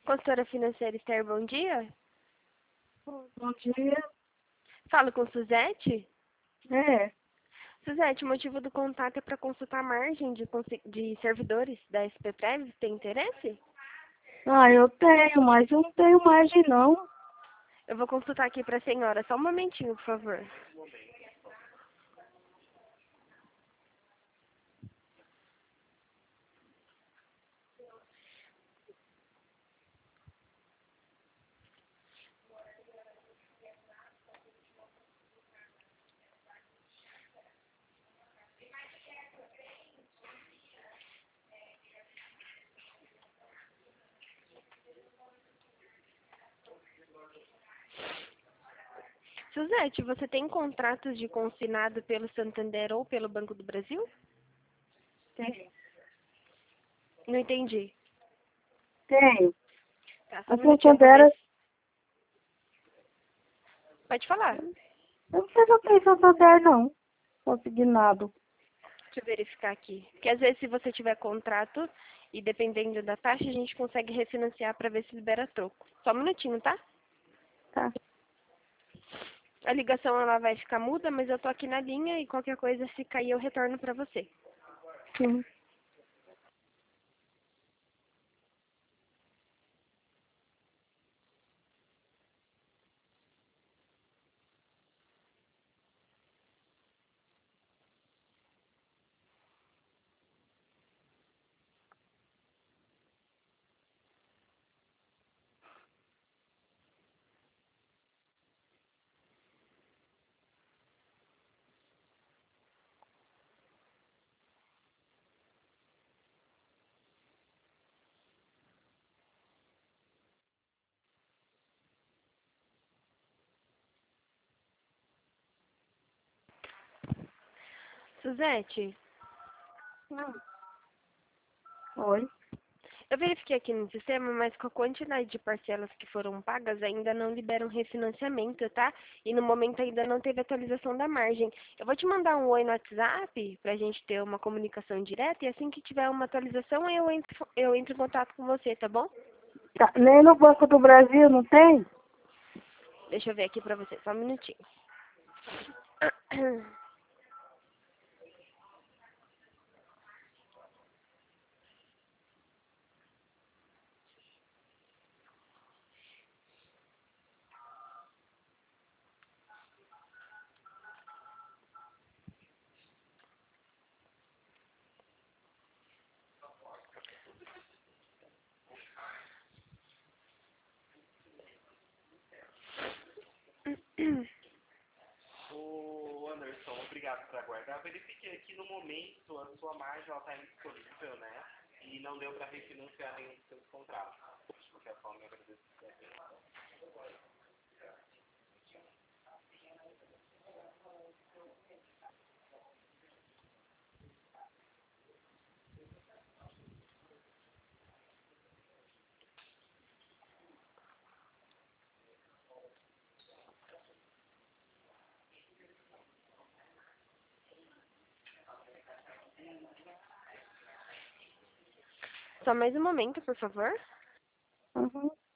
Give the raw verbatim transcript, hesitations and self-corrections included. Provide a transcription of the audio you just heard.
Consultora financeira Esther, bom dia. Bom dia. Falo com Suzete. É. Suzete, o motivo do contato é para consultar a margem de, conse- de servidores da S P Prev. Tem interesse? Ah, eu tenho, mas eu não tenho margem não. Eu vou consultar aqui para a senhora. Só um momentinho, por favor. Suzete, você tem contratos de consignado pelo Santander ou pelo Banco do Brasil? Tenho. Não entendi. Tenho. Tá, só A um minutinho, eu vou ver. Santander, se- Pode falar. eu não sei se eu tenho Santander não. Consignado. Deixa eu verificar aqui. Porque às vezes se você tiver contrato e dependendo da taxa, a gente consegue refinanciar para ver se libera troco. Só um minutinho, tá? Tá. A ligação ela vai ficar muda, mas eu tô aqui na linha e qualquer coisa, se cair, eu retorno para você. Sim. Suzete, Hum. Oi. eu verifiquei aqui no sistema, mas com a quantidade de parcelas que foram pagas, ainda não liberam refinanciamento, tá? E no momento ainda não teve atualização da margem. Eu vou te mandar um oi no WhatsApp pra gente ter uma comunicação direta e assim que tiver uma atualização eu entro, eu entro em contato com você, tá bom? Tá. Nem no Banco do Brasil não tem? Deixa eu ver aqui pra você, só um minutinho. Ô Anderson, obrigado por aguardar. Verifiquei aqui no momento a sua margem está indisponível, né? E não deu para refinanciar nenhum dos seus contratos. De qualquer forma, eu agradeço por ter. Só mais um momento, por favor. Uhum.